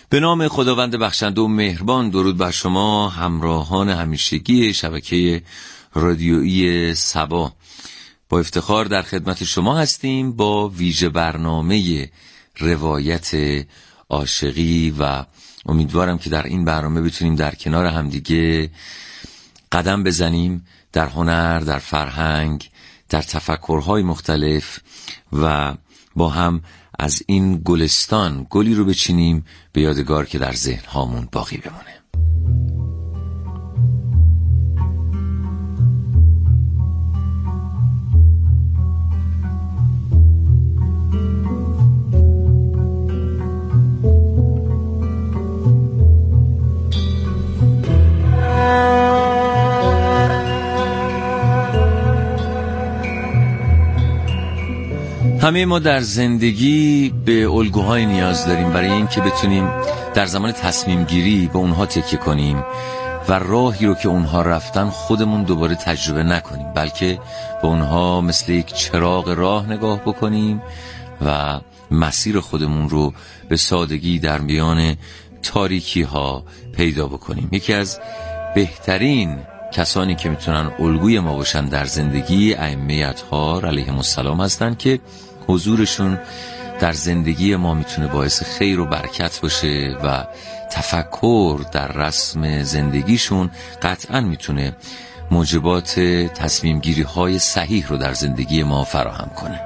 به نام خداوند بخشنده و مهربان. درود بر شما همراهان همیشگی شبکه رادیویی صبا. با افتخار در خدمت شما هستیم با ویژه برنامه روایت عاشقی و امیدوارم که در این برنامه بتونیم در کنار همدیگه قدم بزنیم در هنر، در فرهنگ، در تفکرهای مختلف و با هم از این گلستان گلی رو بچینیم به یادگار که در ذهن هامون باقی بمونه. همه ما در زندگی به الگوهای نیاز داریم برای اینکه بتونیم در زمان تصمیم گیری به اونها تکیه کنیم و راهی رو که اونها رفتن خودمون دوباره تجربه نکنیم، بلکه به اونها مثل یک چراغ راه نگاه بکنیم و مسیر خودمون رو به سادگی در میان تاریکی ها پیدا بکنیم. یکی از بهترین کسانی که میتونن الگوی ما باشن در زندگی ائمه اطهار علیهم السلام هستن که حضورشون در زندگی ما میتونه باعث خیر و برکت باشه و تفکر در رسم زندگیشون قطعا میتونه موجبات تصمیم گیری های صحیح رو در زندگی ما فراهم کنه.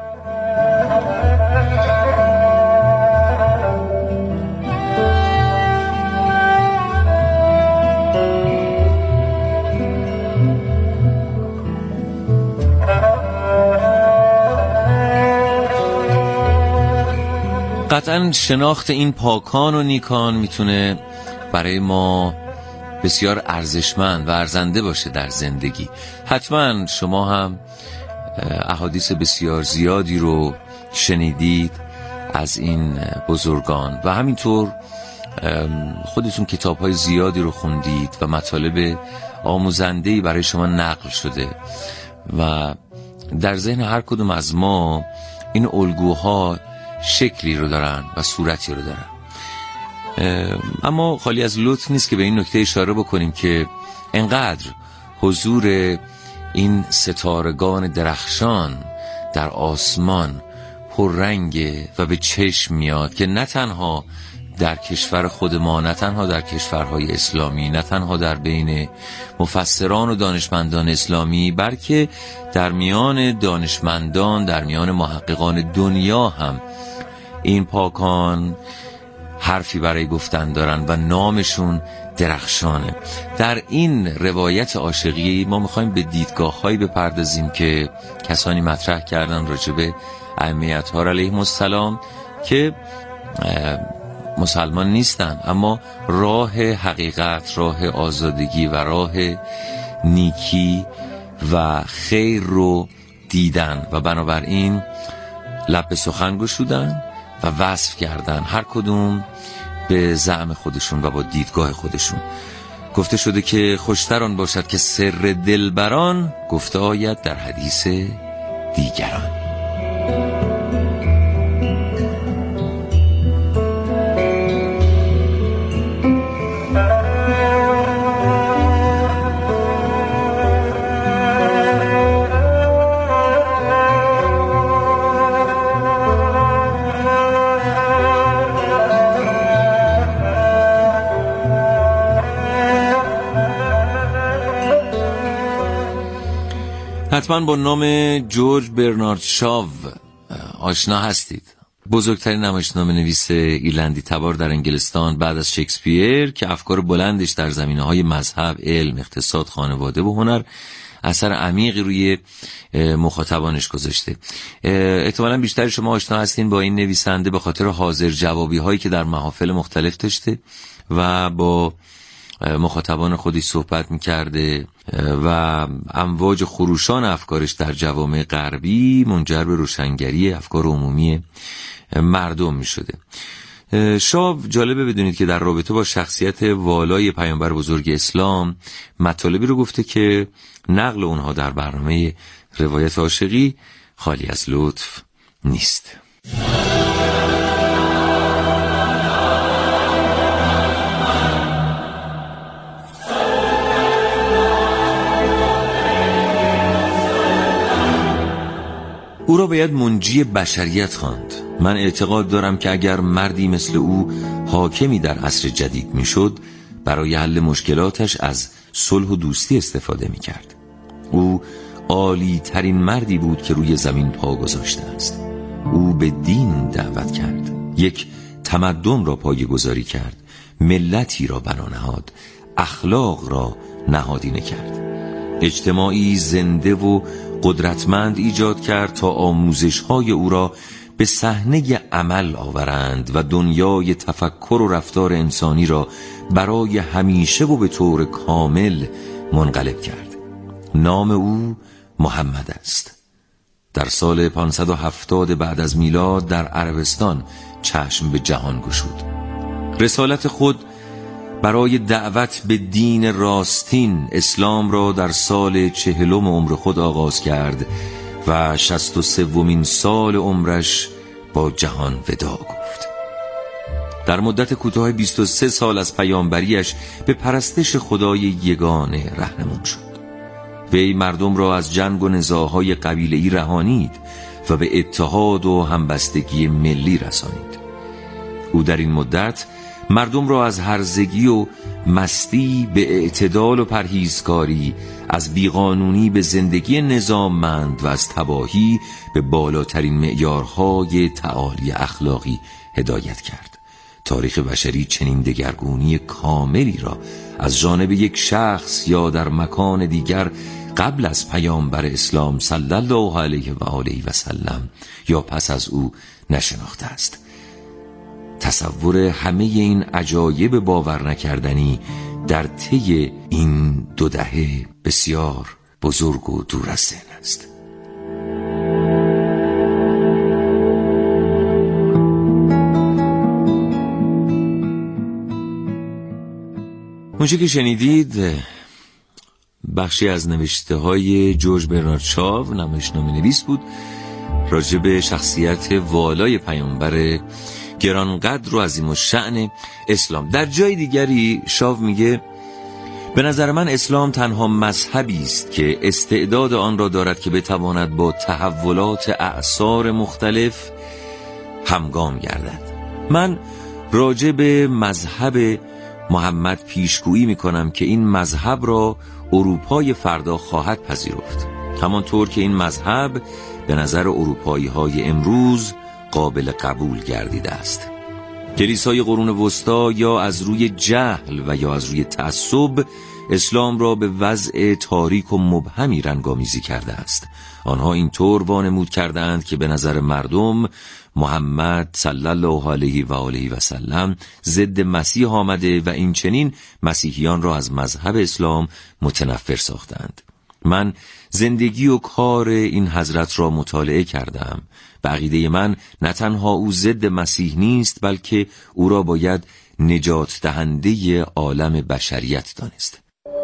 قطعا شناخت این پاکان و نیکان میتونه برای ما بسیار ارزشمند و ارزنده باشه در زندگی. حتما شما هم احادیث بسیار زیادی رو شنیدید از این بزرگان و همینطور خودتون کتاب‌های زیادی رو خوندید و مطالب آموزنده‌ای برای شما نقل شده و در ذهن هر کدوم از ما این الگوها شکلی رو دارن و صورتی رو دارن. اما خالی از لطف نیست که به این نکته اشاره بکنیم که انقدر حضور این ستارگان درخشان در آسمان پررنگه و به چشم میاد که نه تنها در کشور خود ما، نه تنها در کشورهای اسلامی، نه تنها در بین مفسران و دانشمندان اسلامی، بلکه در میان دانشمندان، در میان محققان دنیا هم این پاکان حرفی برای گفتن دارن و نامشون درخشانه. در این روایت عاشقی ما میخوایم به دیدگاه‌هایی بپردازیم که کسانی مطرح کردن راجع به ائمه اطهار علیهم السلام که مسلمان نیستن اما راه حقیقت، راه آزادگی و راه نیکی و خیر رو دیدن و بنابراین لب به سخن گشودن و وصف کردن، هر کدوم به زعم خودشون و با دیدگاه خودشون. گفته شده که خوشتر آن باشد که سر دلبران گفته آید در حدیث دیگران. حتما با نام جورج برنارد شاو آشنا هستید. بزرگترین نمایشنامه نویس ایرلندی تبار در انگلستان بعد از شکسپیر که افکار بلندش در زمینه‌های مذهب، علم، اقتصاد، خانواده و هنر اثر عمیقی روی مخاطبانش گذاشته. احتمالاً بیشتر شما آشنا هستین با این نویسنده به خاطر حاضر جوابی هایی که در محافل مختلف داشته و با مخاطبان خودش صحبت میکرده و امواج خروشان افکارش در جوامع غربی منجر به روشنگری افکار عمومی مردم میشده. شاو جالبه بدونید که در رابطه با شخصیت والای پیامبر بزرگ اسلام مطالبی رو گفته که نقل اونها در برنامه روایت عاشقی خالی از لطف نیست. او را باید منجی بشریت خواند. من اعتقاد دارم که اگر مردی مثل او حاکمی در عصر جدید میشد، برای حل مشکلاتش از صلح و دوستی استفاده میکرد. او عالی ترین مردی بود که روی زمین پا گذاشته است. او به دین دعوت کرد، یک تمدن را پایه‌گذاری کرد، ملتی را بنا نهاد، اخلاق را نهادینه کرد، اجتماعی زنده و قدرتمند ایجاد کرد تا آموزش‌های او را به صحنه عمل آورند و دنیای تفکر و رفتار انسانی را برای همیشه و به طور کامل منقلب کرد. نام او محمد است. در سال 570 بعد از میلاد در عربستان چشم به جهان گشود. رسالت خود برای دعوت به دین راستین اسلام را در سال 40 عمر خود آغاز کرد و 63مین سال عمرش با جهان وداع گفت. در مدت کوتاه 23 سال از پیامبریش به پرستش خدای یگانه رهنمون شد. وی مردم را از جنگ و نزاع‌های قبیله‌ای رهانید و به اتحاد و همبستگی ملی رسانید. او در این مدت مردم را از هرزگی و مستی به اعتدال و پرهیزکاری، از بیقانونی به زندگی نظاممند و از تباهی به بالاترین معیارهای تعالی اخلاقی هدایت کرد. تاریخ بشری چنین دگرگونی کاملی را از جانب یک شخص یا در مکان دیگر قبل از پیامبر اسلام صلی الله علیه و آله و سلم یا پس از او نشناخته است. تصور همه این عجایب باور نکردنی در طی این 2 دهه بسیار بزرگ و دور از ذهن است. اونچه که شنیدید بخشی از نوشته های جورج برنارد شاو، نمایشنامه نویس بود، راجع به شخصیت والای پیامبر گرانقدر و عظیم الشأن اسلام. در جای دیگری شاو میگه به نظر من اسلام تنها مذهبی است که استعداد آن را دارد که بتواند با تحولات اعصار مختلف همگام گردد. من راجع به مذهب محمد پیشگویی میکنم که این مذهب را اروپای فردا خواهد پذیرفت، همانطور که این مذهب به نظر اروپایی های امروز قابل قبول گردیده است. کلیسای قرون وسطا یا از روی جهل و یا از روی تعصب اسلام را به وضع تاریک و مبهمی رنگامیزی کرده است. آنها اینطور وانمود کردند که به نظر مردم محمد صلی الله علیه و آله و سلم ضد مسیح آمده و این چنین مسیحیان را از مذهب اسلام متنفر ساختند. من زندگی و کار این حضرت را مطالعه کردم و عقیده من نه تنها او ضد مسیح نیست، بلکه او را باید نجات دهنده عالم بشریت دانست.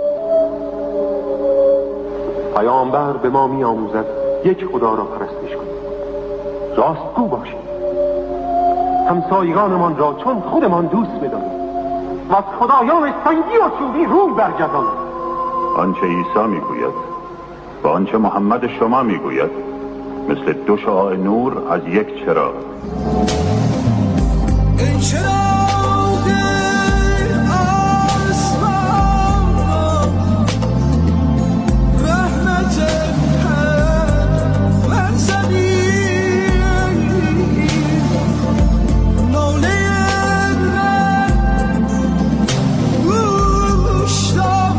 پیامبر به ما می آموزد یک خدا را پرستش کنیم، راستگو باشیم، همسایگانمان را چون خودمان دوست بداریم و از خدایان سنگی و چوبی روی برگردانیم. آنچه عیسی میگوید و آنچه محمد شما میگوید مثل 2 شعاع نور از یک چراغ. این چراغ آسمان را رحمت هر زمین، ناله گوش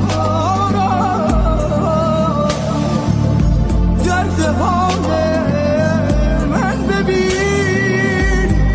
دارم، درد های من ببین،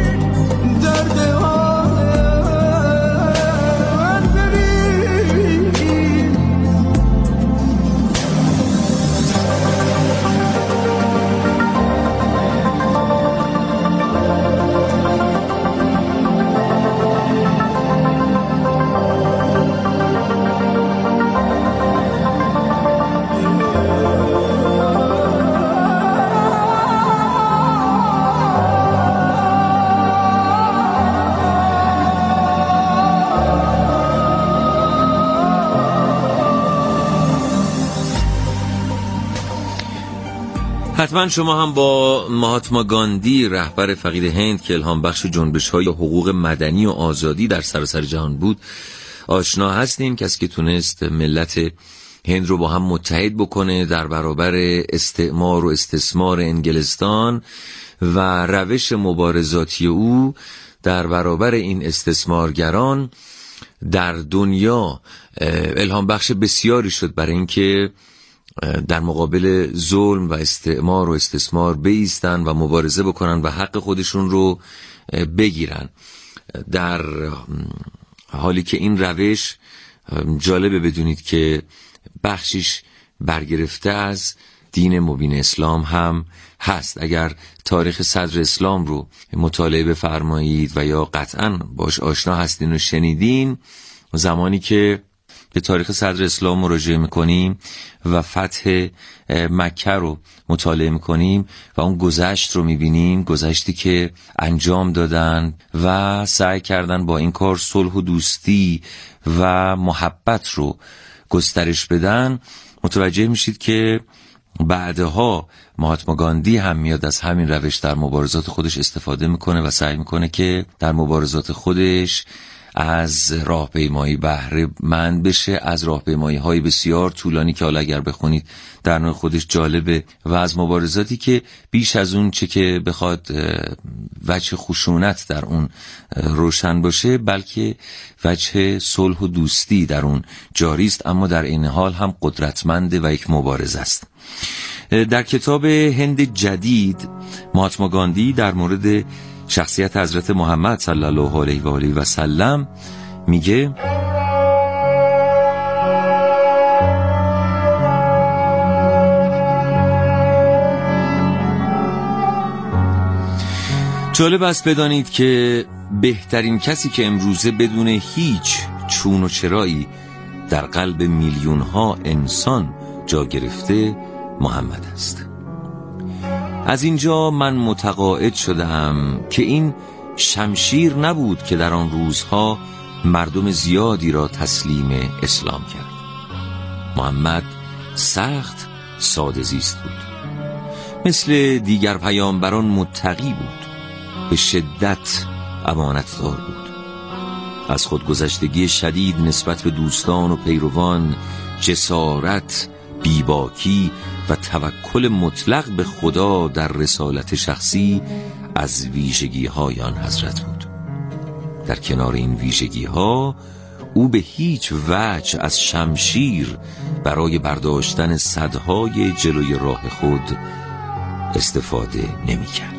حتما شما هم با مهاتما گاندی، رهبر فقید هند که الهام بخش جنبش‌های حقوق مدنی و آزادی در سراسر جهان بود، آشنا هستین. کسی که تونست ملت هند رو با هم متحد بکنه در برابر استعمار و استثمار انگلستان و روش مبارزاتی او در برابر این استثمارگران در دنیا الهام بخش بسیاری شد برای اینکه در مقابل ظلم و استعمار و استثمار بایستن و مبارزه بکنن و حق خودشون رو بگیرن. در حالی که این روش جالبه بدونید که بخشش برگرفته از دین مبین اسلام هم هست. اگر تاریخ صدر اسلام رو مطالعه بفرمایید و یا قطعاً باش آشنا هستین و شنیدین، زمانی که به تاریخ صدر اسلام مراجعه میکنیم و فتح مکه رو مطالعه میکنیم و اون گذشت رو میبینیم، گذشتی که انجام دادن و سعی کردن با این کار صلح و دوستی و محبت رو گسترش بدن، متوجه میشید که بعدها مهاتما گاندی هم میاد از همین روش در مبارزات خودش استفاده میکنه و سعی میکنه که در مبارزات خودش از راهپیمایی بهره مند بشه، از راهپیمایی های بسیار طولانی که حالا اگر بخونید در نوع خودش جالبه و از مبارزاتی که بیش از اون چه که بخواد وجه خشونت در اون روشن باشه، بلکه وجه صلح و دوستی در اون جاری است، اما در این حال هم قدرتمنده و یک مبارز است. در کتاب هند جدید مهاتما گاندی در مورد شخصیت حضرت محمد صلی الله علیه و آله و سلم میگه: جالب است بدانید که بهترین کسی که امروزه بدون هیچ چون و چرایی در قلب میلیون ها انسان جا گرفته محمد است. از اینجا من متقاعد شدم که این شمشیر نبود که در آن روزها مردم زیادی را تسلیم اسلام کرد. محمد سخت ساده زیست بود، مثل دیگر پیامبران متقی بود، به شدت امانتدار بود، از خودگذشتگی شدید نسبت به دوستان و پیروان، جسارت، بیباکی و توکل مطلق به خدا در رسالت شخصی از ویژگی‌های آن حضرت بود. در کنار این ویژگی‌ها او به هیچ وجه از شمشیر برای برداشتن صدهای جلوی راه خود استفاده نمی‌کرد.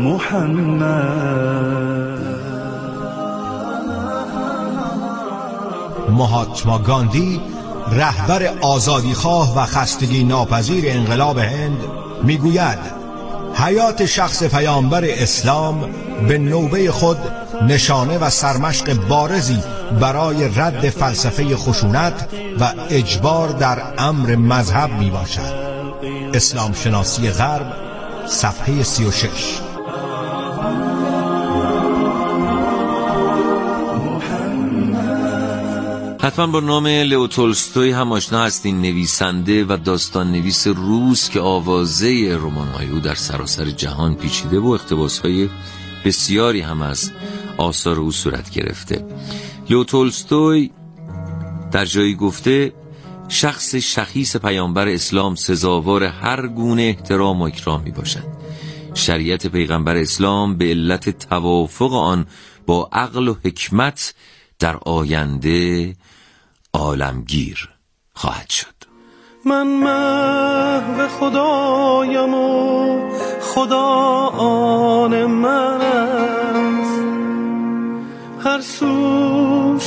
مهاتما گاندی، رهبر آزادیخواه و خستگی ناپذیر انقلاب هند، میگوید حیات شخص پیامبر اسلام به نوبه خود نشانه و سرمشق بارزی برای رد فلسفه خشونت و اجبار در امر مذهب می باشد. اسلام شناسی غرب، صفحه 36. حتما با نام لئو تولستوی هم آشنا هستین، نویسنده و داستان نویس روس که آوازه رمان‌های او در سراسر جهان پیچیده و اقتباس‌های بسیاری هم از آثار او صورت گرفته. لئو تولستوی در جایی گفته شخص شخیص پیامبر اسلام سزاوار هر گونه احترام و اکرام می باشد. شریعت پیغمبر اسلام به علت توافق آن با عقل و حکمت در آینده عالمگیر خواهد شد. من محو خدایم و خدا آن من است، هر سوش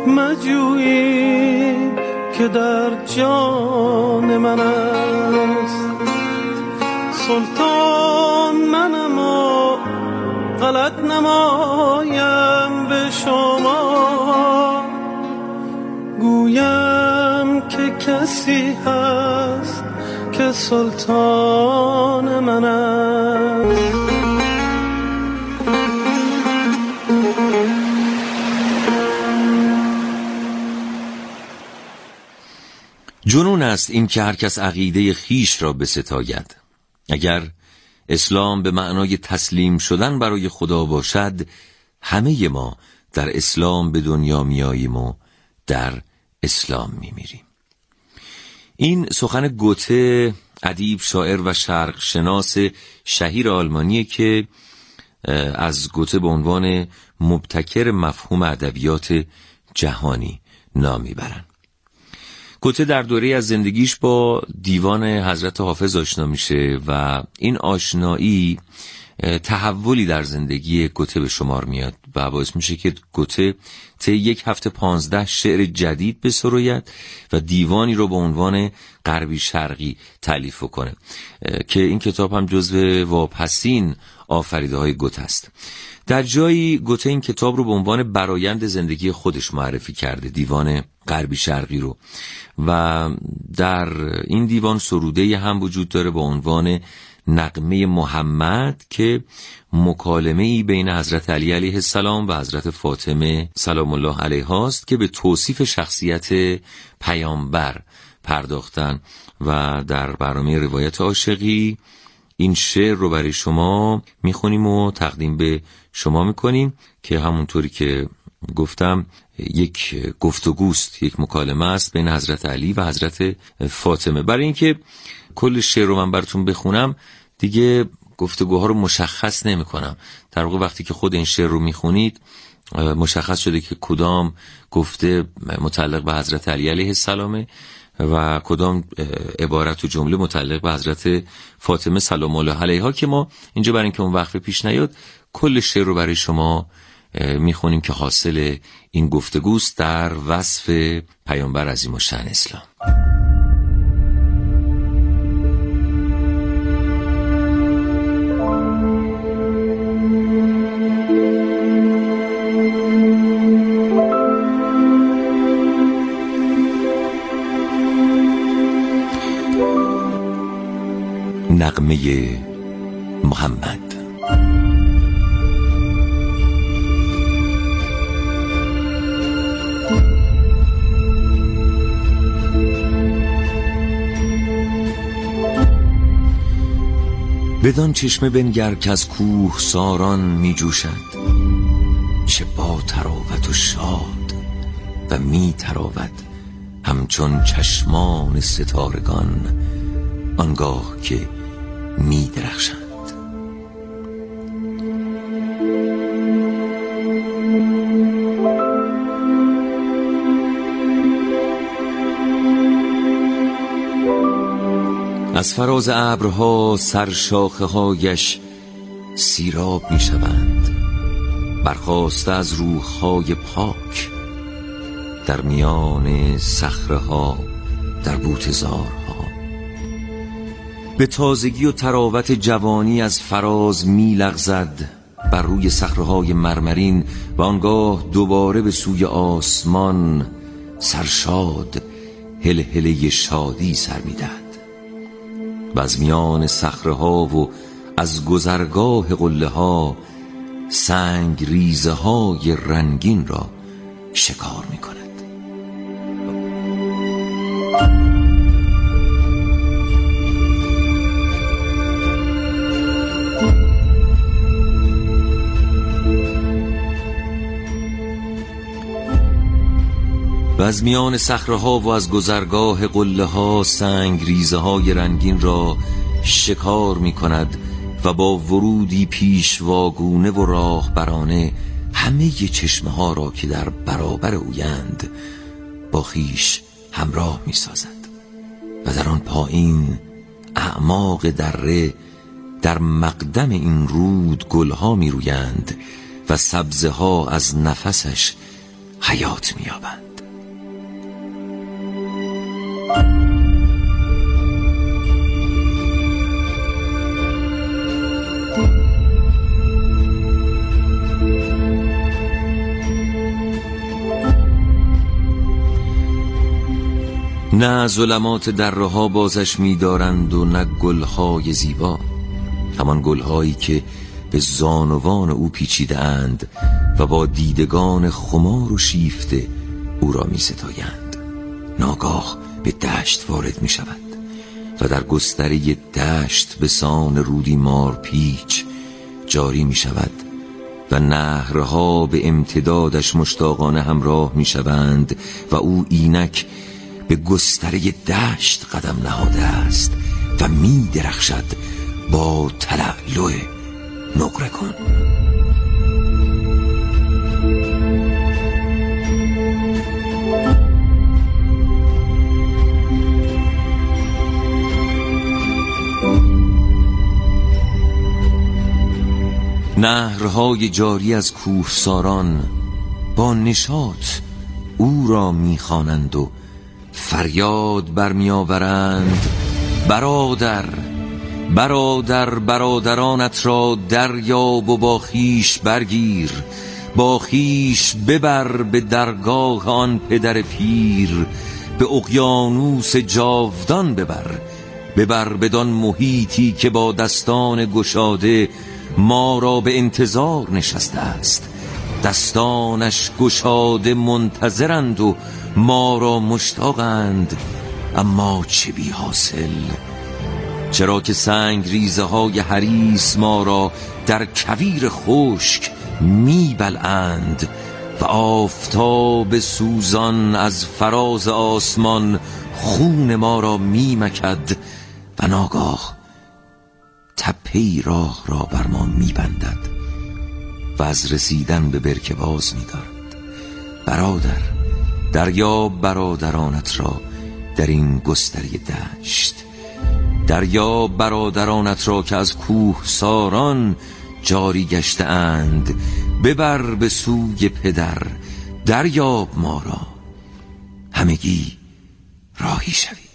مجویی که در جان من است. سلطان منم و غلط نمایم به شما، گویم که کسی هست که سلطان من است. جنون است این که هر کس عقیده خیش را بستاید. اگر اسلام به معنای تسلیم شدن برای خدا باشد، همه ما در اسلام به دنیا میاییم و در اسلام میمیریم. این سخن گوته، ادیب، شاعر و شرق شناس شهیر آلمانیه که از گوته به عنوان مبتکر مفهوم ادبیات جهانی نام میبرن. گوته در دوره از زندگیش با دیوان حضرت حافظ آشنا میشه و این آشنایی تحولی در زندگی گوته به شمار میاد و باعث میشه که گوته طی یک هفته 15 شعر جدید بسراید و دیوانی رو به عنوان غربی شرقی تالیف کنه که این کتاب هم جزو واپسین آفریده های گوته است. در جایی گوته این کتاب رو به عنوان برایند زندگی خودش معرفی کرده، دیوان غربی شرقی رو، و در این دیوان سروده هم وجود داره با عنوان نغمه محمد که مکالمه‌ای بین حضرت علی علیه السلام و حضرت فاطمه سلام الله علیها است که به توصیف شخصیت پیامبر پرداختن و در برنامه روایت عاشقی این شعر رو برای شما میخونیم و تقدیم به شما میکنیم که همونطوری که گفتم یک گفتگوست، یک مکالمه است بین حضرت علی و حضرت فاطمه. برای اینکه کل شعر رو من براتون بخونم دیگه گفتگوها رو مشخص نمی کنم. در واقع وقتی که خود این شعر رو میخونید مشخص شده که کدام گفته متعلق به حضرت علی علیه السلامه و کدام عبارت و جمله متعلق به حضرت فاطمه سلام الله علیها، که ما اینجا برای اینکه اون وقفه پیش نیاد کل شعر رو برای شما میخونیم که حاصل این گفتگوست در وصف پیامبر عظیم الشأن اسلام. نغمه محمد. بدان چشمه بنگر که از کوه ساران می جوشد، چه با تراوت و شاد و می تراود همچون چشمان ستارگان آنگاه که می درخشند. از فراز ابرها سرشاخه هایش سیراب می شوند، برخاسته از روح‌های پاک در میان صخره‌ها در بوته‌زارها. به تازگی و تراوت جوانی از فراز می لغزد بر روی صخره‌های مرمرین و آنگاه دوباره به سوی آسمان سرشاد هلهله شادی سر می دهد و از میان صخره‌ها و از گذرگاه قله‌ها سنگ ریزه های رنگین را شکار می کند. و از میان صخره‌ها و از گذرگاه قله‌ها سنگ ریزه های رنگین را شکار می کند و با ورودی پیشواگونه و راهبرانه همه چشمه ها را که در برابر اویند با خویش همراه می سازد و در آن پایین اعماق دره در مقدم این رود گلها می رویند و سبزه ها از نفسش حیات می یابند. نه ظلمات درها بازش می‌دارند و نه گلهای زیبا، همان گلهایی که به زانوان او پیچیده اند و با دیدگان خمار و شیفته او را می‌ستایند. ناگاه به دشت وارد می‌شود و در گستره دشت به سان رودی مار پیچ جاری می شود و نهرها به امتدادش مشتاقانه همراه می شوند و او اینک به گستره دشت قدم نهاده است و می درخشد با تلألؤ نقره کن. نهرهای جاری از کوهساران با نشاط او را میخوانند و فریاد برمیآورند: برادر برادر برادرانت را دریاب و با خویش برگیر، با خویش ببر به درگاه آن پدر پیر، به اقیانوس جاودان ببر بدان محیطی که با دستان گشاده ما را به انتظار نشسته است. دستانش گشاده منتظرند و ما را مشتاقند، اما چه بی حاصل، چرا که سنگ ریزه های حریص ما را در کویر خشک میبلند و آفتاب سوزان از فراز آسمان خون ما را میمکد و ناگاه تپه‌ای راه را بر ما میبندد و از رسیدن به برکه باز می‌دارد. برادر، دریاب برادرانت را در این گستره دشت، دریاب برادرانت را که از کوه ساران جاری گشته اند، ببر به سوی پدر، دریاب ما را، همگی راهی شوید.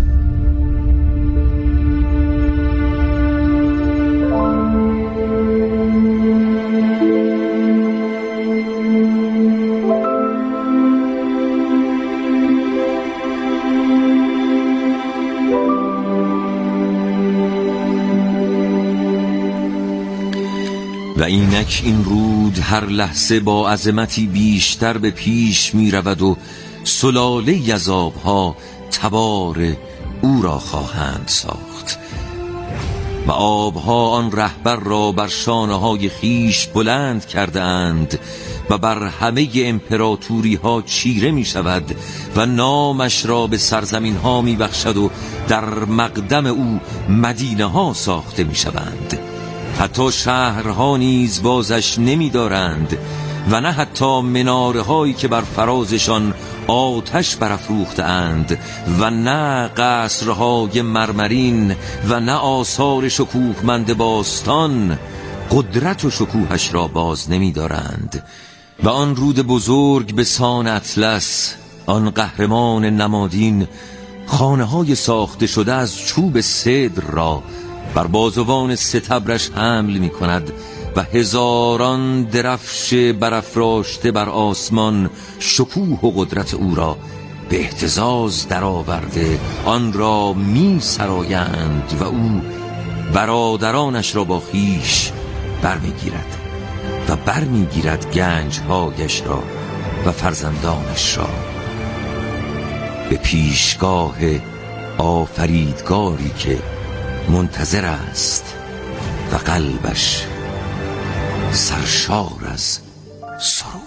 و اینک این رود هر لحظه با عظمتی بیشتر به پیش می رود و سلاله از آبها تبار او را خواهند ساخت و آبها آن رهبر را بر شانه‌های خیش بلند کرده اند و بر همه امپراتوری ها چیره می شود و نامش را به سرزمین ها می بخشد و در مقدم او مدینه ها ساخته می شوند. حتی شهرها نیز بازش نمی دارند و نه حتی مناره هایی که بر فرازشان آتش برافروخته اند و نه قصرهای مرمرین و نه آثار شکوهمند باستان قدرت و شکوهش را باز نمی دارند. و آن رود بزرگ به سان اطلس، آن قهرمان نمادین، خانه های ساخته شده از چوب سدر را بر بازوان ستبرش حمل می کند و هزاران درفش برافراشته بر آسمان شکوه و قدرت او را به اهتزاز درآورده آن را می سرایند و او برادرانش را با خویش برمیگیرد و برمیگیرد گنجهایش را و فرزندانش را به پیشگاه آفریدگاری که منتظر است و قلبش سرشار از سرور.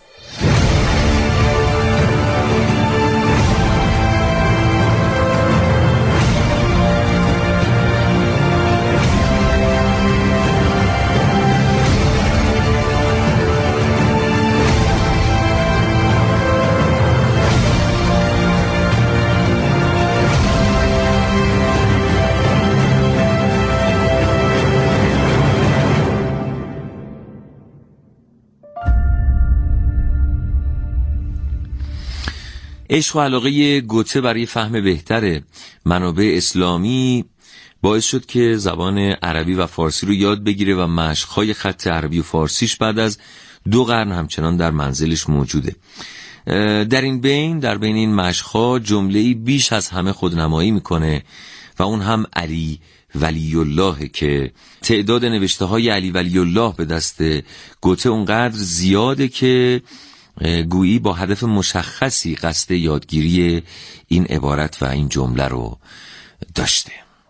عشق و علاقه گوته برای فهم بهتر منابع اسلامی باعث شد که زبان عربی و فارسی رو یاد بگیره و مشق‌های خط عربی و فارسیش بعد از 2 قرن همچنان در منزلش موجوده. در بین این مشق‌ها جمله‌ای بیش از همه خودنمایی میکنه و اون هم علی ولی الله که تعداد نوشته‌های علی ولی الله به دست گوته اونقدر زیاده که گویی با هدف مشخصی قصد یادگیری این عبارت و این جمله رو داشته.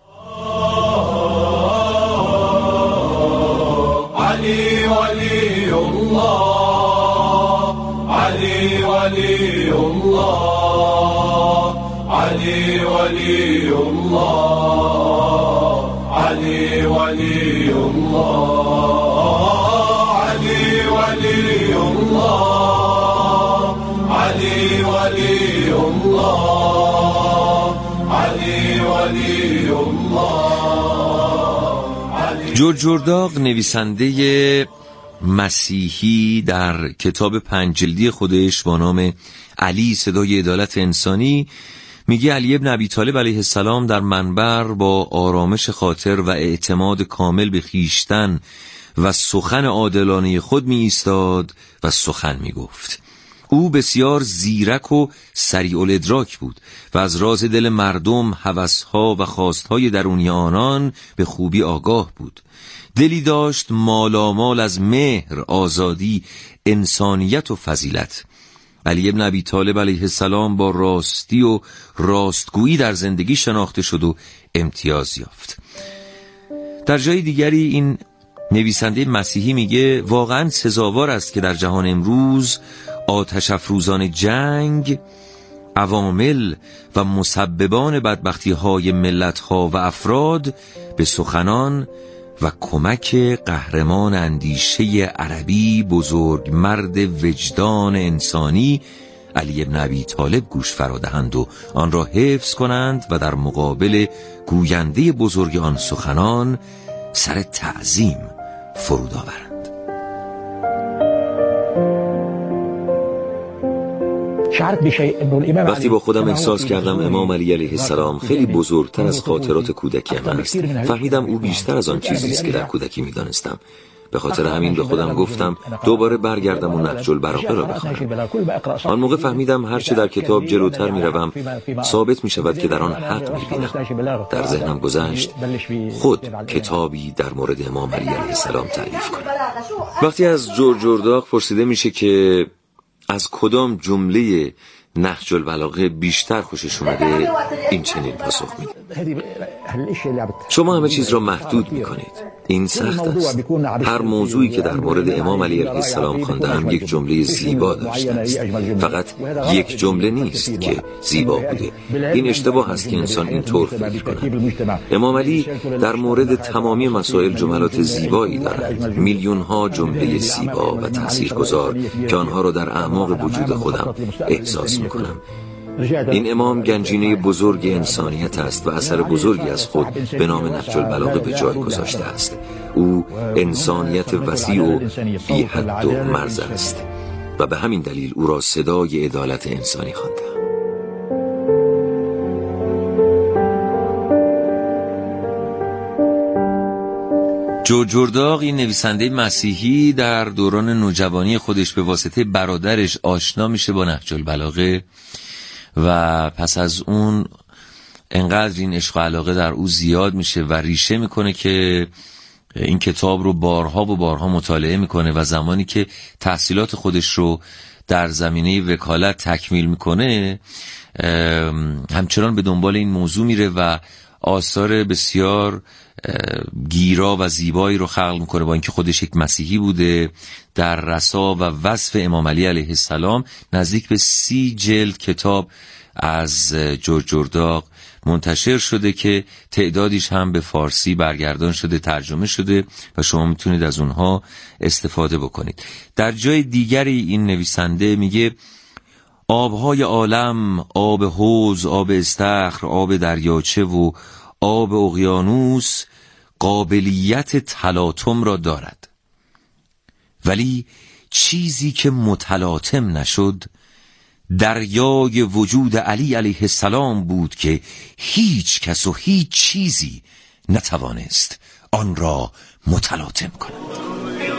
علی ولی الله، علی ولی الله، علی ولی الله، علی ولی الله، علی ولی الله، علی ولی الله، علی ولی الله. جورجرداغ نویسنده مسیحی در کتاب 5 جلدی خودش با نام علی صدای عدالت انسانی میگه علی ابن ابی طالب علیه السلام در منبر با آرامش خاطر و اعتماد کامل به خویشتن و سخن عادلانه خود می ایستاد و سخن می گفت. او بسیار زیرک و سریع الادراک بود و از راز دل مردم، هوسها و خواستهای درونی آنان به خوبی آگاه بود. دلی داشت مالامال از مهر، آزادی، انسانیت و فضیلت. علی ابن ابی طالب علیه السلام با راستی و راستگویی در زندگی شناخته شد و امتیاز یافت. در جای دیگری این نویسنده مسیحی میگه واقعا سزاوار است که در جهان امروز آتش افروزان جنگ، عوامل و مسببان بدبختی‌های ملت‌ها و افراد به سخنان و کمک قهرمان اندیشه عربی، بزرگ مرد وجدان انسانی علی ابن ابی طالب گوش فرادهند و آن را حفظ کنند و در مقابل گوینده بزرگ آن سخنان سر تعظیم فرود آورند. وقتی با خودم احساس کردم امام علی علیه السلام خیلی بزرگتر از خاطرات کودکی من است، فهمیدم او بیشتر از آن چیزی است که در کودکی می‌دانستم. به خاطر همین به خودم گفتم دوباره برگردم و نهج البلاغه را بخوانم. آن موقع فهمیدم هرچه در کتاب جلوتر میروم ثابت می شود که در آن حق میبینم. در ذهنم گذشت خود کتابی در مورد امام علی علیه السلام تألیف کنم. وقتی از جورجرداغ پرسیده میشه که از کدام جمله نهج البلاغه بیشتر خوشش اومده، این چنین پاسخ میده: شما همه چیز را محدود میکنید. این سخت است. هر موضوعی که در مورد امام علی علیه السلام خواندم یک جمله زیبا داشته است. فقط یک جمله نیست که زیبا بوده. این اشتباه است که انسان اینطور فکر کند. امام علی در مورد تمامی مسائل جملات زیبایی دارد، میلیون ها جمله زیبا و تاثیرگذار که آنها را در اعماق وجود خودم احساس میکنم. این امام گنجینه بزرگ انسانیت است و اثر بزرگی از خود به نام نهج البلاغه به جای گذاشته است. او انسانیت وسیع و بی حد و مرز است و به همین دلیل او را صدای عدالت انسانی خواندم. جورجرداغ این نویسنده مسیحی در دوران نوجوانی خودش به واسطه برادرش آشنا میشه با نهج البلاغه و پس از اون انقدر این عشق و علاقه در او زیاد میشه و ریشه میکنه که این کتاب رو بارها و بارها مطالعه میکنه و زمانی که تحصیلات خودش رو در زمینه وکالت تکمیل میکنه همچنان به دنبال این موضوع میره و آثار بسیار گیرا و زیبایی رو خلق میکنه. با اینکه خودش یک مسیحی بوده، در رسا و وصف امام علی علیه السلام نزدیک به 30 جلد کتاب از جورجرداغ منتشر شده که تعدادیش هم به فارسی برگردان شده، ترجمه شده و شما میتونید از اونها استفاده بکنید. در جای دیگری این نویسنده میگه آبهای عالم، آب حوض، آب استخر، آب دریاچه و آب اقیانوس قابلیت تلاطم را دارد، ولی چیزی که متلاطم نشد دریای وجود علی علیه السلام بود که هیچ کس و هیچ چیزی نتوانست آن را متلاطم کند.